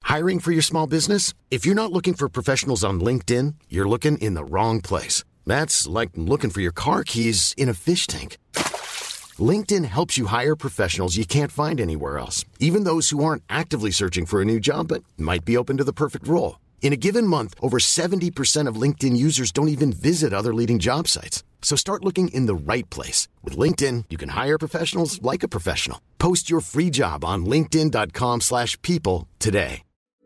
Hiring for your small business? If you're not looking for professionals on LinkedIn, you're looking in the wrong place. That's like looking for your car keys in a fish tank. LinkedIn helps you hire professionals you can't find anywhere else, even those who aren't actively searching for a new job but might be open to the perfect role. In a given month, over 70% of LinkedIn users don't even visit other leading job sites. So start looking in the right place. With LinkedIn, you can hire professionals like a professional. Post your free job on linkedin.com/people today.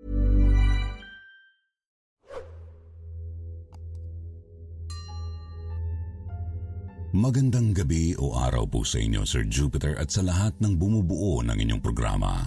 Magandang gabi o araw po sa inyo, Sir Jupiter, at sa lahat ng bumubuo ng inyong programa.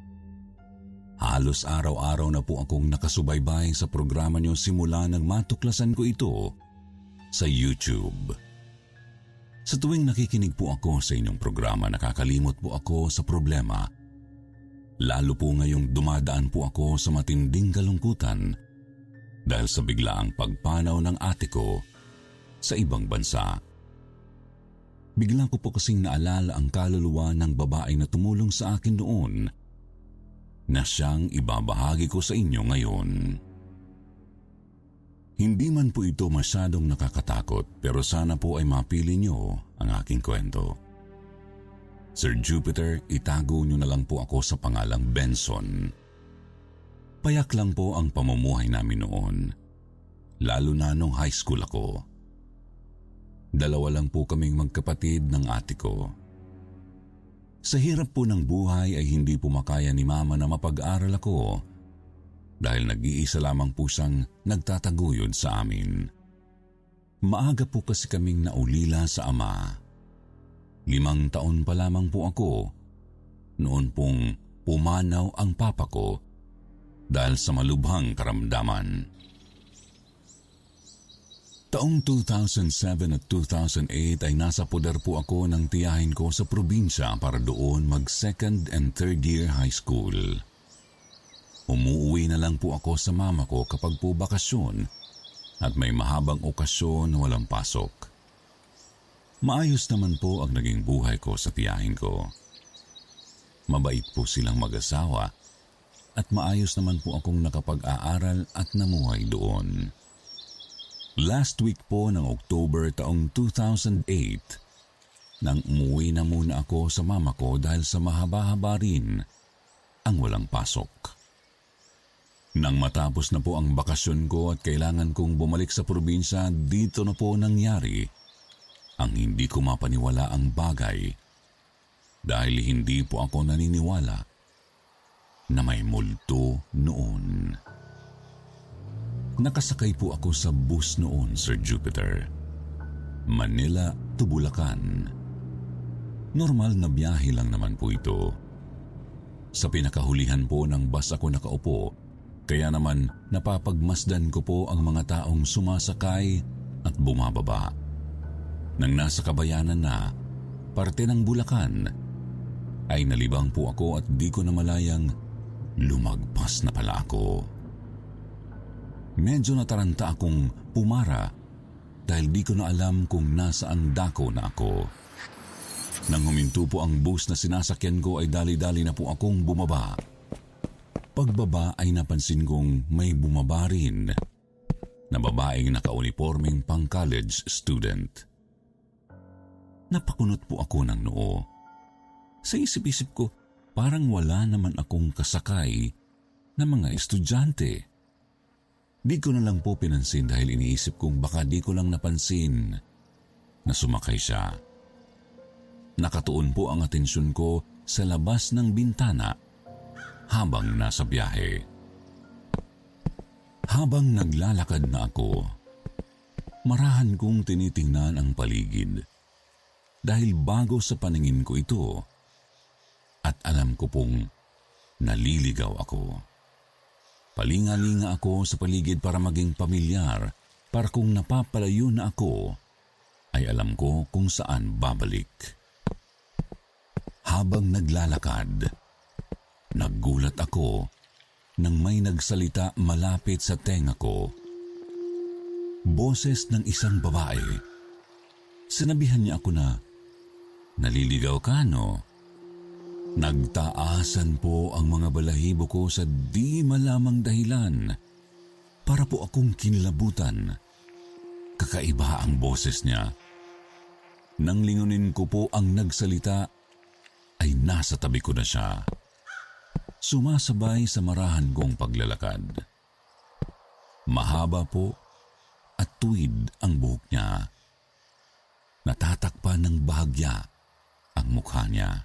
Halos araw-araw na po akong nakasubaybay sa programa niyo simula nang matuklasan ko ito sa YouTube. Sa tuwing nakikinig po ako sa inyong programa, nakakalimot po ako sa problema. Lalo po ngayong dumadaan po ako sa matinding kalungkutan dahil sa biglaang pagpanaw ng ate ko sa ibang bansa. Bigla ko po kasing naalala ang kaluluwa ng babae na tumulong sa akin noon na siyang ibabahagi ko sa inyo ngayon. Hindi man po ito masyadong nakakatakot, pero sana po ay mapili niyo ang aking kwento. Sir Jupiter, itago niyo na lang po ako sa pangalang Benson. Payak lang po ang pamumuhay namin noon, lalo na nung high school ako. Dalawa lang po kaming magkapatid ng ate ko. Sa hirap po ng buhay ay hindi po makaya ni Mama na mapag-aral ako dahil nag-iisa lamang po siyang nagtataguyod sa amin. Maaga po kasi kaming naulila sa ama. 5 taon pa lamang po ako noon pong pumanaw ang papa ko dahil sa malubhang karamdaman. Taong 2007 at 2008 ay nasa poder po ako ng tiyahin ko sa probinsya para doon mag-second and third year high school. Umuuwi na lang po ako sa mama ko kapag po bakasyon at may mahabang okasyon na walang pasok. Maayos naman po ang naging buhay ko sa tiyahin ko. Mabait po silang mag-asawa at maayos naman po akong nakapag-aaral at namuhay doon. Last week po ng October taong 2008, nang umuwi na muna ako sa mama ko dahil sa mahaba-haba rin ang walang pasok. Nang matapos na po ang bakasyon ko at kailangan kong bumalik sa probinsya, dito na po nangyari ang hindi ko mapaniwalaang bagay dahil hindi po ako naniniwala na may multo noon. Nakasakay po ako sa bus noon, Sir Jupiter. Manila to Bulacan. Normal na biyahe lang naman po ito. Sa pinakahulihan po ng bus ako nakaupo, kaya naman napapagmasdan ko po ang mga taong sumasakay at bumababa. Nang nasa kabayanan na, parte ng Bulacan, ay nalibang po ako at di ko na malayang lumagpas na pala ako. Medyo nataranta akong pumara dahil di ko na alam kung nasaan dako na ako. Nang huminto po ang bus na sinasakyan ko ay dali-dali na po akong bumaba. Pagbaba ay napansin kong may bumaba rin na babaeng naka-uniforming pang-college student. Napakunot po ako ng noo. Sa isip-isip ko, parang wala naman akong kasakay na mga estudyante. Di ko na lang po pinansin dahil iniisip kong baka di ko lang napansin na sumakay siya. Nakatuon po ang atensyon ko sa labas ng bintana habang nasa biyahe. Habang naglalakad na ako, marahan kong tinitingnan ang paligid dahil bago sa paningin ko ito at alam ko pong naliligaw ako. Palinga-linga ako sa paligid para maging pamilyar, para kung napapalayo na ako, ay alam ko kung saan babalik. Habang naglalakad, naggulat ako nang may nagsalita malapit sa tenga ko. Boses ng isang babae. Sinabihan niya ako na, "Naliligaw ka, no?" Nagtaasan po ang mga balahibo ko sa di malamang dahilan. Para po akong kinilabutan. Kakaiba ang boses niya. Nang lingunin ko po ang nagsalita, ay nasa tabi ko na siya. Sumasabay sa marahan kong paglalakad. Mahaba po at tuwid ang buhok niya. Natatakpan ng bahagya ang mukha niya.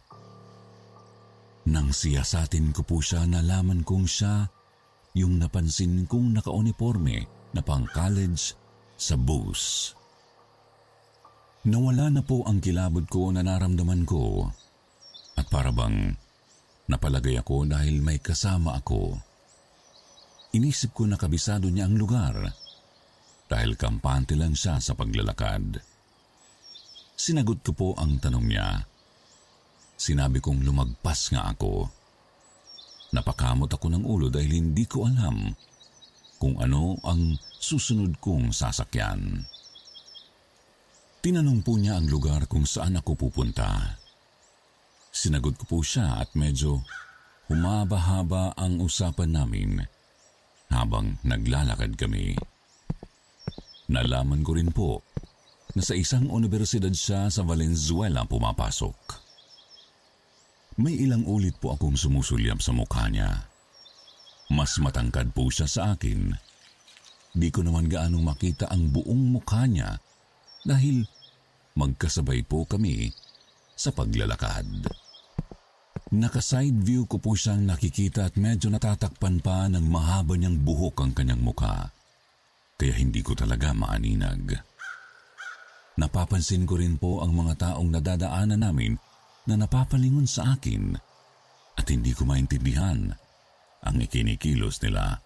Nang siyasatin ko po siya, nalaman kong siya yung napansin kong naka-uniforme na pang-college sa bus. Nawala na po ang kilabot ko na naramdaman ko at parabang napalagay ako dahil may kasama ako. Inisip ko na kabisado niya ang lugar dahil kampante lang siya sa paglalakad. Sinagot ko po ang tanong niya. Sinabi kong lumagpas nga ako. Napakamot ako ng ulo dahil hindi ko alam kung ano ang susunod kong sasakyan. Tinanong po niya ang lugar kung saan ako pupunta. Sinagot ko po siya at medyo humaba-haba ang usapan namin habang naglalakad kami. Nalaman ko rin po na sa isang universidad siya sa Valenzuela pumapasok. May ilang ulit po akong sumusulyap sa mukha niya. Mas matangkad po siya sa akin. Di ko naman gaanong makita ang buong mukha niya dahil magkasabay po kami sa paglalakad. Naka-side view ko po siyang nakikita at medyo natatakpan pa ng mahaba niyang buhok ang kanyang mukha. Kaya hindi ko talaga maaninag. Napapansin ko rin po ang mga taong nadadaanan namin na napapalingon sa akin at hindi ko maintindihan ang ikinikilos nila.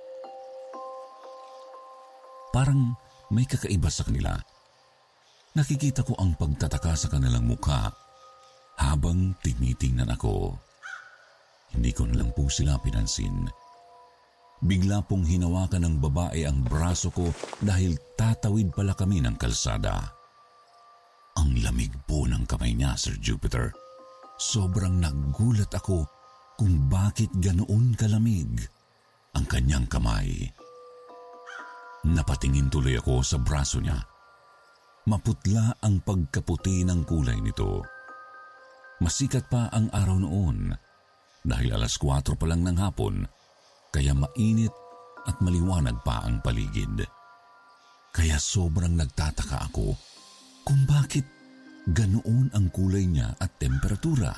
Parang may kakaiba sa kanila. Nakikita ko ang pagtataka sa kanilang mukha habang tinitingnan ako. Hindi ko na lang po sila pinansin. Bigla pong hinawakan ng babae ang braso ko dahil tatawid pala kami ng kalsada. Ang lamig po ng kamay niya, Sir Jupiter. Sobrang nagulat ako kung bakit ganoon kalamig ang kanyang kamay. Napatingin tuloy ako sa braso niya. Maputla ang pagkaputi ng kulay nito. Masikat pa ang araw noon dahil 4:00 pa lang ng hapon, kaya mainit at maliwanag pa ang paligid. Kaya sobrang nagtataka ako kung bakit ganoon ang kulay niya at temperatura.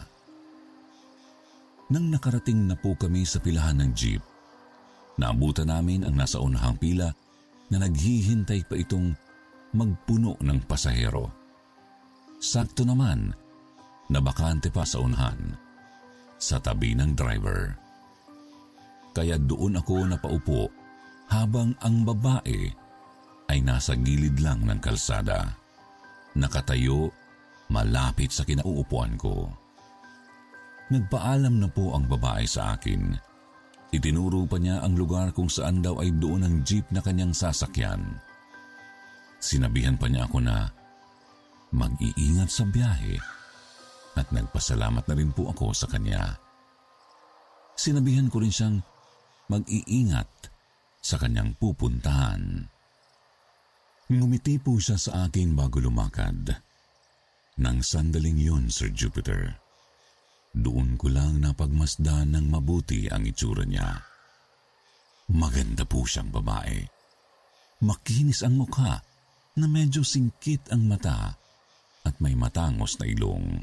Nang nakarating na po kami sa pilahan ng jeep, naabutan namin ang nasa unahang pila na naghihintay pa itong magpuno ng pasahero. Sakto naman na bakante pa sa unahan, sa tabi ng driver. Kaya doon ako napaupo habang ang babae ay nasa gilid lang ng kalsada. Nakatayo malapit sa kinauupuan ko. Nagpaalam na po ang babae sa akin. Itinuro pa niya ang lugar kung saan daw ay doon ang jeep na kanyang sasakyan. Sinabihan pa niya ako na mag-iingat sa biyahe at nagpasalamat na rin po ako sa kanya. Sinabihan ko rin siyang mag-iingat sa kanyang pupuntahan. Ngumiti po siya sa akin bago lumakad. Nang sandaling yun, Sir Jupiter, doon ko lang napagmasdan ng mabuti ang itsura niya. Maganda po siyang babae. Makinis ang mukha na medyo singkit ang mata at may matangos na ilong.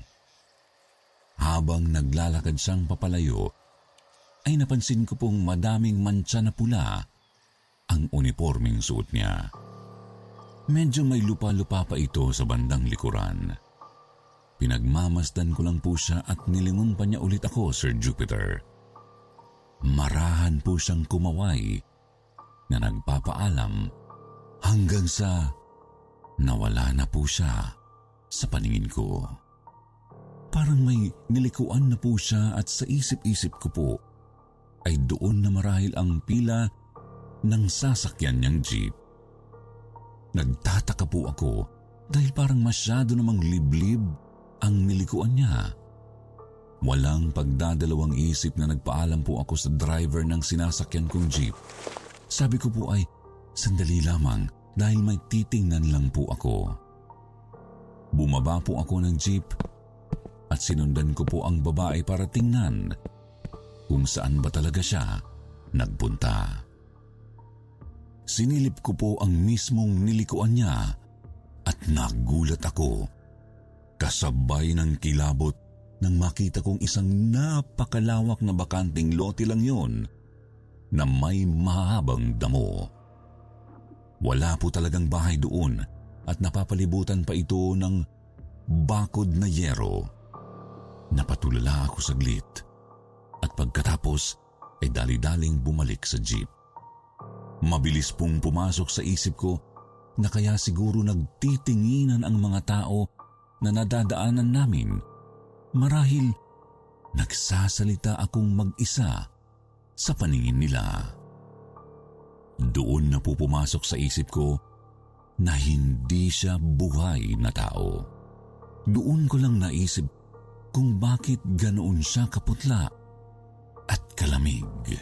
Habang naglalakad siyang papalayo, ay napansin ko pong madaming mantsa na pula ang uniformeng suot niya. Medyo may lupa-lupa pa ito sa bandang likuran. Pinagmamasdan ko lang po siya at nilingon pa niya ulit ako, Sir Jupiter. Marahan po siyang kumaway na nagpapaalam hanggang sa nawala na po siya sa paningin ko. Parang may nilikuan na po siya at sa isip-isip ko po ay doon na marahil ang pila ng sasakyan niyang jeep. Nagtataka po ako dahil parang masyado namang liblib ang nilikuan niya. Walang pagdadalawang isip na nagpaalam po ako sa driver ng sinasakyan kong jeep. Sabi ko po ay, sandali lamang dahil may titingnan lang po ako. Bumaba po ako ng jeep at sinundan ko po ang babae para tingnan kung saan ba talaga siya nagpunta. Sinilip ko po ang mismong nilikuan niya at nagulat ako. Kasabay ng kilabot nang makita kong isang napakalawak na bakanting lote lang yon na may mahabang damo. Wala po talagang bahay doon at napapalibutan pa ito ng bakod na yero. Napatulala ako saglit at pagkatapos ay dali-daling bumalik sa jeep. Mabilis pong pumasok sa isip ko na kaya siguro nagtitinginan ang mga tao na nadadaanan namin. Marahil nagsasalita akong mag-isa sa paningin nila. Doon na po pumasok sa isip ko na hindi siya buhay na tao. Doon ko lang naisip kung bakit ganoon siya kaputla at kalamig.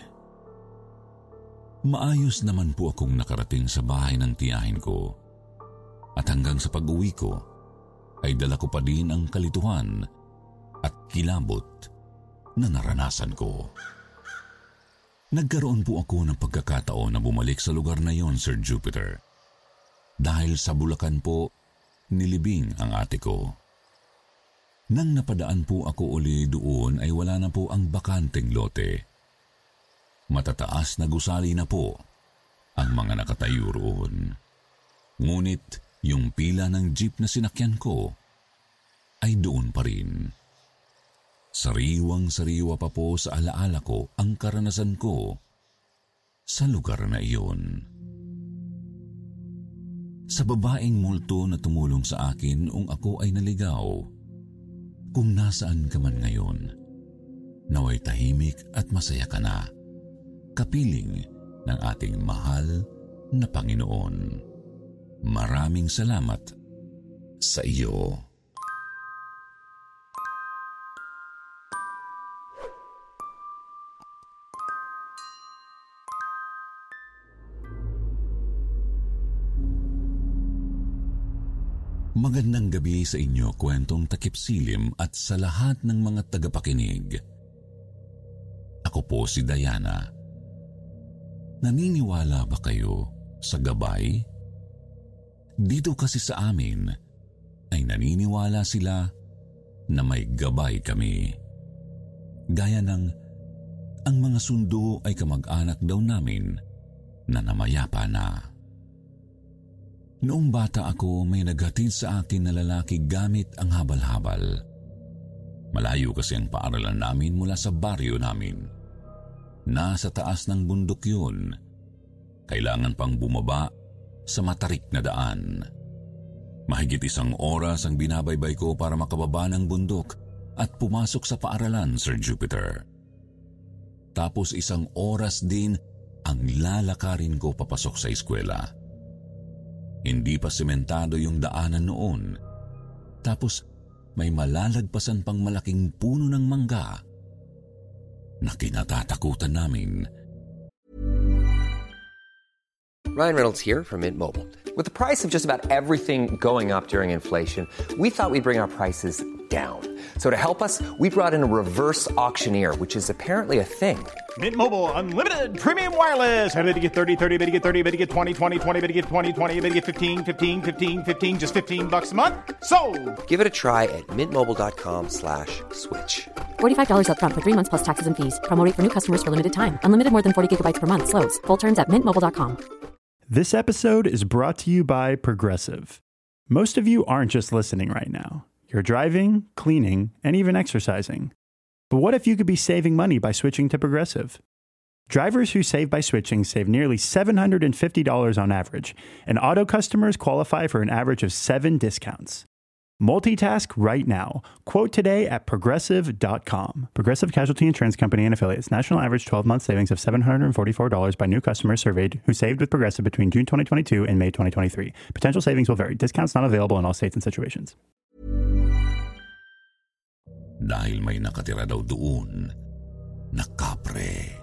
Maayos naman po akong nakarating sa bahay ng tiyahin ko. At hanggang sa pag-uwi ko, ay dala ko pa din ang kalituhan at kilabot na naranasan ko. Nagkaroon po ako ng pagkakataon na bumalik sa lugar na yon, Sir Jupiter. Dahil sa Bulacan po, nilibing ang ate ko. Nang napadaan po ako uli doon ay wala na po ang bakanteng lote. Matataas na gusali na po ang mga nakatayo roon. Ngunit yung pila ng jeep na sinakyan ko ay doon pa rin. Sariwang-sariwa pa po sa alaala ko ang karanasan ko sa lugar na iyon. Sa babaeng multo na tumulong sa akin nung ako ay naligaw, kung nasaan ka man ngayon, naway tahimik at masaya ka na, kapiling ng ating mahal na Panginoon. Maraming salamat sa iyo. Magandang gabi sa inyo, kwentong takip silim at sa lahat ng mga tagapakinig. Ako po si Diana. Naniniwala ba kayo sa gabay? Dito kasi sa amin ay naniniwala sila na may gabay kami. Gaya ng ang mga sundo ay kamag-anak daw namin na namayapa na. Noong bata ako, may naghatid sa akin na lalaki gamit ang habal-habal. Malayo kasi ang paaralan namin mula sa baryo namin. Nasa taas ng bundok yun. Kailangan pang bumaba sa matarik na daan. Mahigit 1 oras ang binabaybay ko para makababa ng bundok at pumasok sa paaralan, Sir Jupiter. Tapos 1 oras din ang lalakarin ko papasok sa eskwela. Hindi pa sementado yung daanan noon. Tapos may malalagpasan pang malaking puno ng mangga na kinatatakutan namin. Ryan Reynolds here from Mint Mobile. With the price of just about everything going up during inflation, we thought we'd bring our prices down. So to help us, we brought in a reverse auctioneer, which is apparently a thing. Mint Mobile Unlimited Premium Wireless. How to get 30, 30, bit to get 30, bit to get 20, 20, 20, bit to get 20, 20, bit to get 15, 15, 15, 15, just $15 a month? Sold! Give it a try at mintmobile.com/switch. $45 up front for 3 months plus taxes and fees. Promo rate for new customers for limited time. Unlimited more than 40 gigabytes per month. Slows full terms at mintmobile.com. This episode is brought to you by Progressive. Most of you aren't just listening right now. You're driving, cleaning, and even exercising. But what if you could be saving money by switching to Progressive? Drivers who save by switching save nearly $750 on average, and auto customers qualify for an average of 7 discounts. Multitask right now. Quote today at Progressive.com. Progressive Casualty Insurance Company and Affiliates. National average 12-month savings of $744 by new customers surveyed who saved with Progressive between June 2022 and May 2023. Potential savings will vary. Discounts not available in all states and situations. dahil may nakatira daw doon na kapre.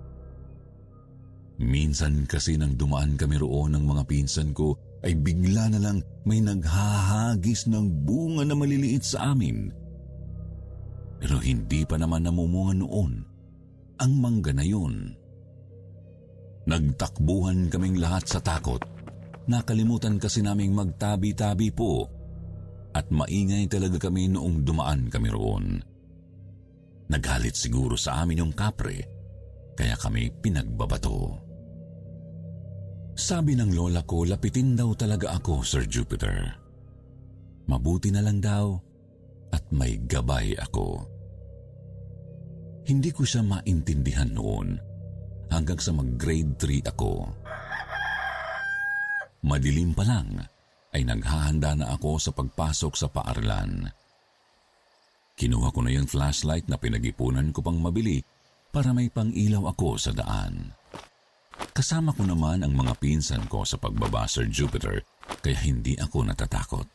Minsan kasi nang dumaan kami roon ng mga pinsan ko ay bigla na lang may naghahagis ng bunga na maliliit sa amin. Pero hindi pa naman namumunga noon ang mangga na yun. Nagtakbuhan kaming lahat sa takot. Nakalimutan kasi naming magtabi-tabi po at maingay talaga kami noong dumaan kami roon. Nagalit siguro sa amin yung kapre kaya kami pinagbabato. Sabi ng lola ko, lapitin daw talaga ako, Sir Jupiter. Mabuti na lang daw at may gabay ako. Hindi ko siya maintindihan noon hanggang sa mag-grade 3 ako. Madilim pa lang ay naghahanda na ako sa pagpasok sa paaralan. Kinuha ko na yung flashlight na pinag-ipunan ko pang mabili para may pang-ilaw ako sa daan. Kasama ko naman ang mga pinsan ko sa pagbaba, Sir Jupiter, kaya hindi ako natatakot.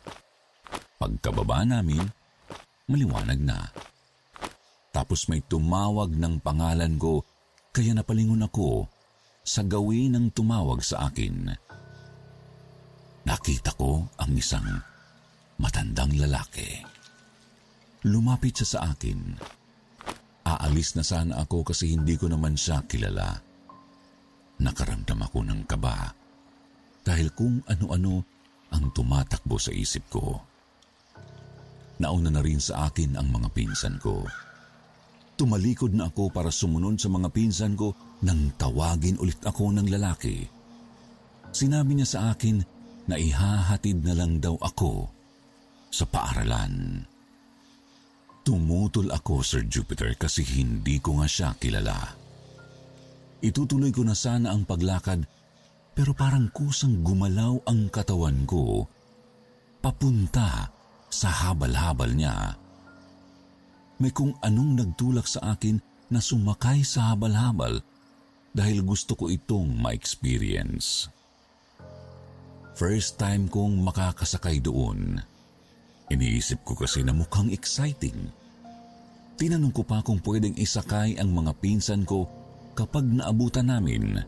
Pagkababa namin, maliwanag na. Tapos may tumawag ng pangalan ko, kaya napalingon ako sa gawin ng tumawag sa akin. Nakita ko ang isang matandang lalaki. Lumapit siya sa akin. Aalis na sana ako kasi hindi ko naman siya kilala. Nakaramdam ako ng kaba dahil kung ano-ano ang tumatakbo sa isip ko. Nauna na rin sa akin ang mga pinsan ko. Tumalikod na ako para sumunod sa mga pinsan ko nang tawagin ulit ako ng lalaki. Sinabi niya sa akin na ihahatid na lang daw ako sa paaralan. Tumutol ako, Sir Jupiter, kasi hindi ko nga siya kilala. Itutuloy ko na sana ang paglakad pero parang kusang gumalaw ang katawan ko papunta sa habal-habal niya. May kung anong nagtulak sa akin na sumakay sa habal-habal dahil gusto ko itong ma-experience. First time kong makakasakay doon. Iniisip ko kasi na mukhang exciting. Tinanong ko pa kung pwedeng isakay ang mga pinsan ko kapag naabutan namin.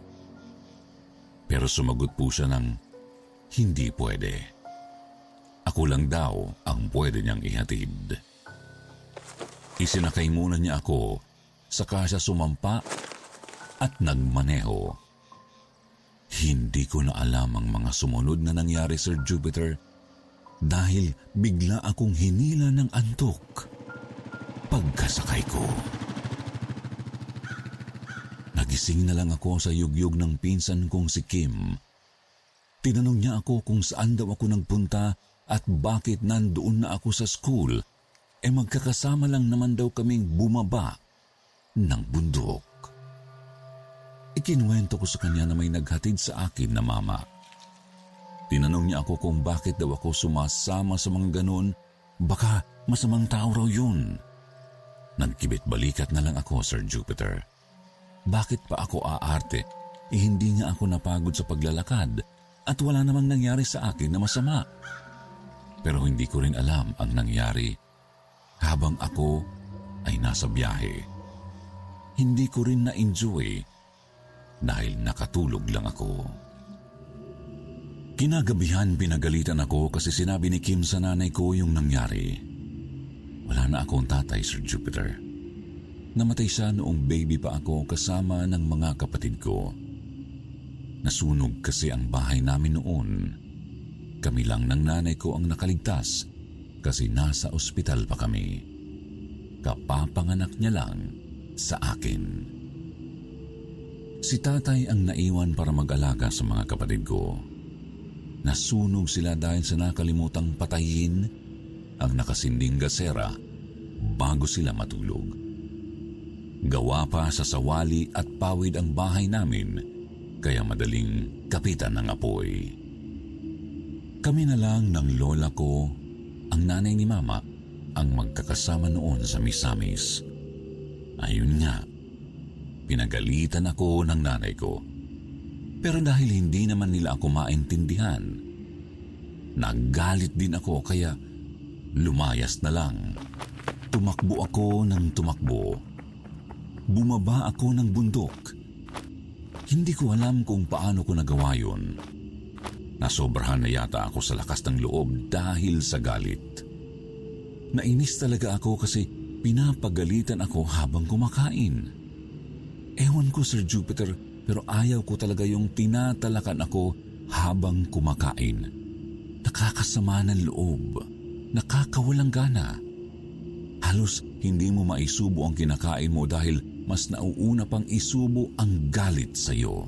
Pero sumagot po siya ng hindi pwede. Ako lang daw ang pwede niyang ihatid. Isinakay muna niya ako, saka siya sumampa at nagmaneho. Hindi ko na alam ang mga sumunod na nangyari, Sir Jupiter, dahil bigla akong hinila ng antok pagkasakay ko. Nagising na lang ako sa yugyug ng pinsan kong si Kim. Tinanong niya ako kung saan daw ako nagpunta at bakit nandoon na ako sa school. Magkakasama lang naman daw kaming bumaba ng bundok. Ikinuwento ko sa kanya na may naghatid sa akin na mama. Tinanong niya ako kung bakit daw ako sumasama sa mga ganon. Baka masamang tao raw yun. Nagkibit-balikat na lang ako, Sir Jupiter. Bakit pa ako aarte? Hindi nga ako napagod sa paglalakad at wala namang nangyari sa akin na masama. Pero hindi ko rin alam ang nangyari habang ako ay nasa biyahe. Hindi ko rin na-enjoy dahil nakatulog lang ako. Kinagabihan pinagalitan ako kasi sinabi ni Kim sa nanay ko yung nangyari. Wala na akong tatay, Sir Jupiter. Namatay siya noong baby pa ako kasama ng mga kapatid ko. Nasunog kasi ang bahay namin noon. Kami lang ng nanay ko ang nakaligtas kasi nasa ospital pa kami. Kapapanganak niya lang sa akin. Si tatay ang naiwan para mag-alaga sa mga kapatid ko. Nasunog sila dahil sa nakalimutang patayin ang nakasinding gasera bago sila matulog. Gawa pa sa sawali at pawid ang bahay namin kaya madaling kapitan ng apoy. Kami na lang ng lola ko, ang nanay ni mama, ang magkakasama noon sa Misamis. Ayun nga, pinagalitan ako ng nanay ko. Pero dahil hindi naman nila ako maintindihan, naggalit din ako kaya lumayas na lang Tumakbo ako ng tumakbo. Bumaba ako ng bundok. Hindi ko alam kung paano ko nagawa yun. Nasobrahan na yata ako sa lakas ng loob dahil sa galit. Nainis talaga ako kasi pinapagalitan ako habang kumakain. Ewan ko, Sir Jupiter, pero ayaw ko talaga yung tinatalakan ako habang kumakain. Nakakasama ng loob. Nakakawalang gana. Halos hindi mo maisubo ang kinakain mo dahil mas nauuna pang isubo ang galit sa iyo.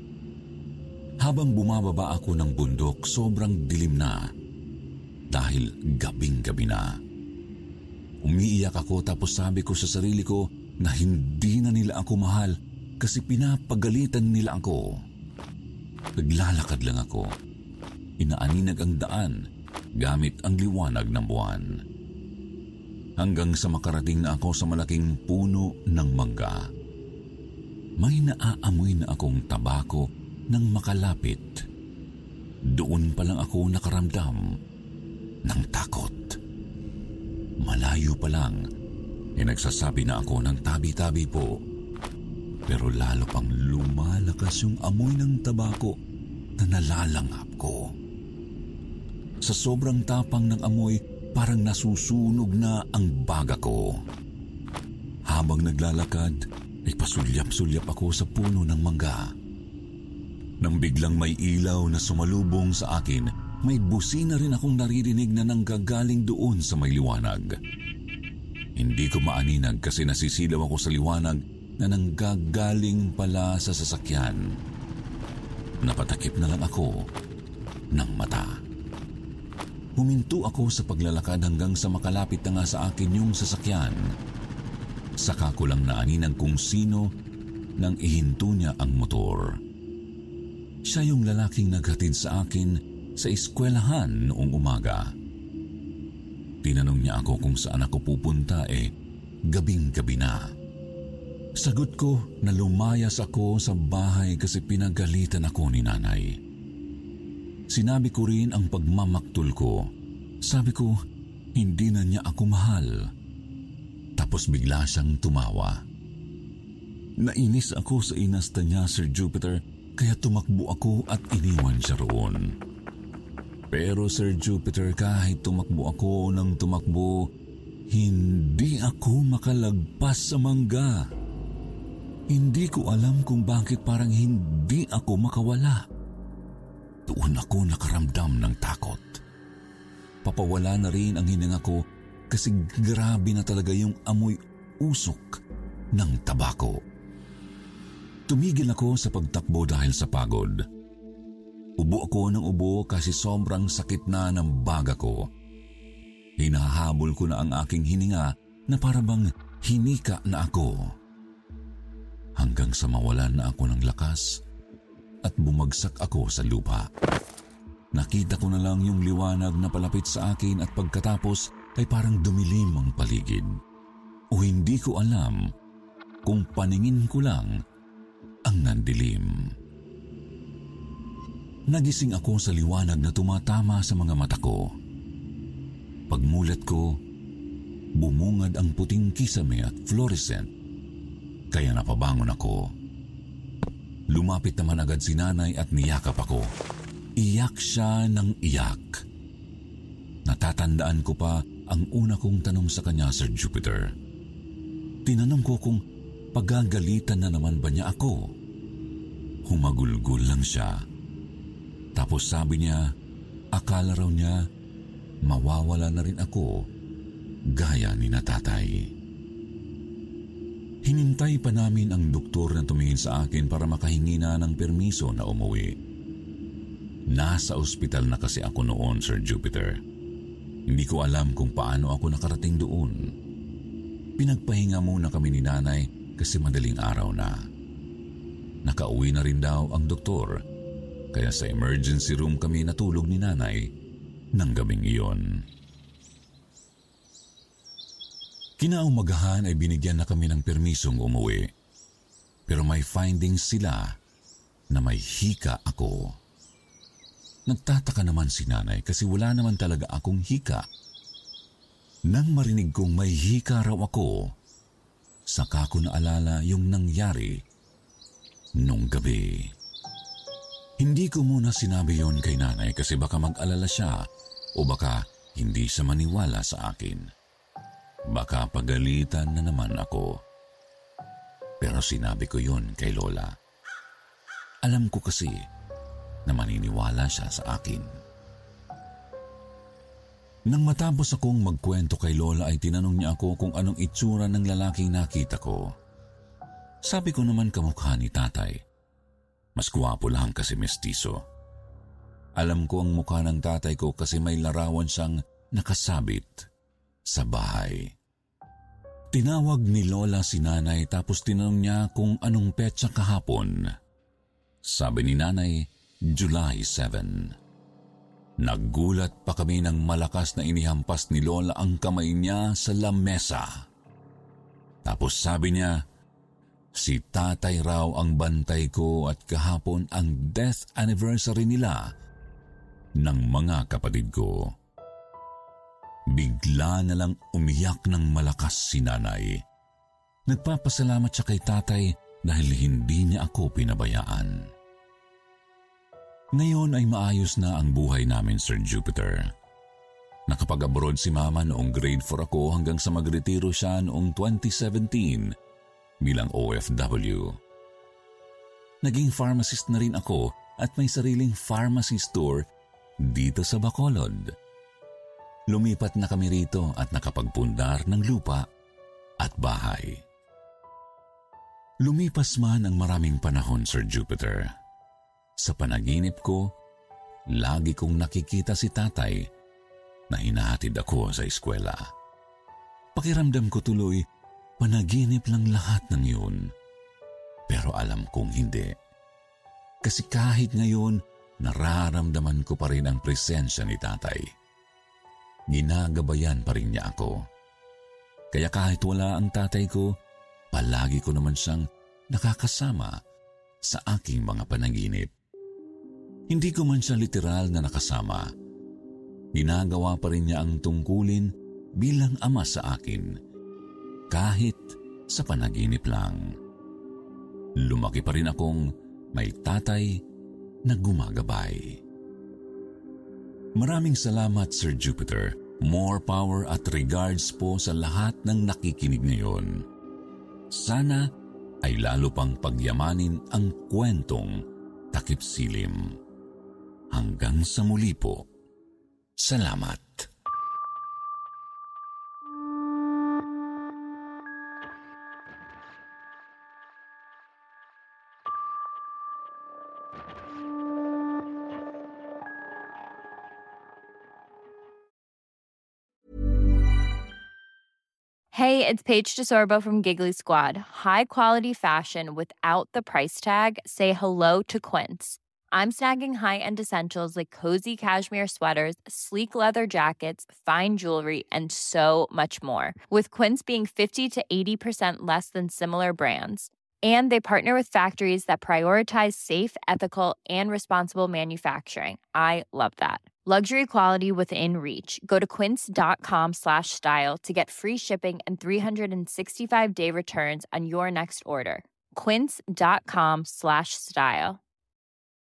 Habang bumababa ako ng bundok, sobrang dilim na dahil gabing-gabi na. Umiiyak ako tapos sabi ko sa sarili ko na hindi na nila ako mahal kasi pinapagalitan nila ako. Naglalakad lang ako. Inaaninag ang daan gamit ang liwanag ng buwan. Hanggang sa makarating na ako sa malaking puno ng mangga. May naaamoy na akong tabako nang makalapit. Doon pa lang ako nakaramdam ng takot. Malayo pa lang, nagsasabi na ako ng tabi-tabi po. Pero lalo pang lumalakas yung amoy ng tabako na nalalanghap ko. Sa sobrang tapang ng amoy, parang nasusunog na ang baga ko. Habang naglalakad, ay pasulyap-sulyap ako sa puno ng mangga. Nang biglang may ilaw na sumalubong sa akin, may busina rin akong naririnig na nanggagaling doon sa may liwanag. Hindi ko maaninag kasi nasisilaw ako sa liwanag na nanggagaling pala sa sasakyan. Napatakip na lang ako ng mata. Huminto ako sa paglalakad hanggang sa makalapit na nga sa akin yung sasakyan. Saka ko lang naaninag kung sino nang ihinto niya ang motor. Siya yung lalaking naghatid sa akin sa eskwelahan noong umaga. Tinanong niya ako kung saan ako pupunta gabing-gabi na. Sagot ko na lumayas ako sa bahay kasi pinagalitan ako ni nanay. Sinabi ko rin ang pagmamaktol ko. Sabi ko, hindi na niya ako mahal. Tapos bigla siyang tumawa. Nainis ako sa inasta niya, Sir Jupiter, kaya tumakbo ako at iniwan siya roon. Pero Sir Jupiter, kahit tumakbo ako ng tumakbo, hindi ako makalagpas sa mangga. Hindi ko alam kung bakit parang hindi ako makawala. Doon ako nakaramdam ng takot. Papawala na rin ang hininga ko kasi grabe na talaga yung amoy usok ng tabako. Tumigil ako sa pagtakbo dahil sa pagod. Ubo ako ng ubo kasi sobrang sakit na ng baga ko. Hinahabol ko na ang aking hininga na parabang hinika na ako. Hanggang sa mawalan na ako ng lakas at bumagsak ako sa lupa. Nakita ko na lang yung liwanag na palapit sa akin at pagkatapos ay parang dumilim ang paligid. O hindi ko alam kung paningin ko lang ang nandilim. Nagising ako sa liwanag na tumatama sa mga mata ko. Pagmulat ko, bumungad ang puting kisame at fluorescent, kaya napabangon ako. Lumapit naman agad si nanay at niyakap ako. Iyak siya ng iyak. Natatandaan ko pa ang una kong tanong sa kanya, Sir Jupiter. Tinanong ko kung pagagalitan na naman ba niya ako. Humagulgol lang siya. Tapos sabi niya, akala raw niya mawawala na rin ako gaya ni natatay. Hinintay pa namin ang doktor na tumingin sa akin para makahingi na ng permiso na umuwi. Nasa ospital na kasi ako noon, Sir Jupiter. Hindi ko alam kung paano ako nakarating doon. Pinagpahinga muna kami ni nanay kasi madaling araw na. Nakauwi na rin daw ang doktor, kaya sa emergency room kami natulog ni nanay ng gabing iyon. Kinaumagahan ay binigyan na kami ng permisong umuwi. Pero may findings sila na may hika ako. Nagtataka naman si nanay kasi wala naman talaga akong hika. Nang marinig kong may hika raw ako, saka ko naalala yung nangyari nung gabi. Hindi ko muna sinabi yon kay nanay kasi baka mag-alala siya o baka hindi siya maniwala sa akin. Baka pagalitan na naman ako. Pero sinabi ko yon kay Lola. Alam ko kasi na maniniwala siya sa akin. Nang matapos akong magkwento kay Lola ay tinanong niya ako kung anong itsura ng lalaking nakita ko. Sabi ko naman kamukha ni tatay. Mas gwapo lang kasi mestizo. Alam ko ang mukha ng tatay ko kasi may larawan siyang nakasabit sa bahay. Tinawag ni Lola si nanay tapos tinanong niya kung anong petsa kahapon. Sabi ni nanay, July 7. Naggulat pa kami nang malakas na inihampas ni Lola ang kamay niya sa lamesa. Tapos sabi niya, si tatay raw ang bantay ko at kahapon ang death anniversary nila ng mga kapatid ko. Bigla na lang umiyak ng malakas si nanay. Nagpapasalamat siya kay tatay dahil hindi niya ako pinabayaan. Ngayon ay maayos na ang buhay namin, Sir Jupiter. Nakapag-abroad si Mama noong grade 4 ako hanggang sa magretiro siya noong 2017 bilang OFW. Naging pharmacist na rin ako at may sariling pharmacy store dito sa Bacolod. Lumipat na kami rito at nakapagpundar ng lupa at bahay. Lumipas man ang maraming panahon, Sir Jupiter. Sa panaginip ko, lagi kong nakikita si tatay na hinahatid ako sa eskwela. Pakiramdam ko tuloy, panaginip lang lahat ng yun. Pero alam kong hindi. Kasi kahit ngayon, nararamdaman ko pa rin ang presensya ni tatay. Ginagabayan pa rin niya ako. Kaya kahit wala ang tatay ko, palagi ko naman siyang nakakasama sa aking mga panaginip. Hindi ko man siya literal na nakasama. Ginagawa pa rin niya ang tungkulin bilang ama sa akin, kahit sa panaginip lang. Lumaki pa rin akong may tatay na gumagabay. Maraming salamat, Sir Jupiter. More power at regards po sa lahat ng nakikinig ngayon. Sana ay lalo pang pagyamanin ang kwentong Takip Silim. Hanggang sa muli po. Salamat. Hey, it's Paige DeSorbo from Giggly Squad. High quality fashion without the price tag. Say hello to Quince. I'm snagging high-end essentials like cozy cashmere sweaters, sleek leather jackets, fine jewelry, and so much more. With Quince being 50 to 80% less than similar brands. And they partner with factories that prioritize safe, ethical, and responsible manufacturing. I love that. Luxury quality within reach. Go to quince.com/style to get free shipping and 365-day returns on your next order. Quince.com/style.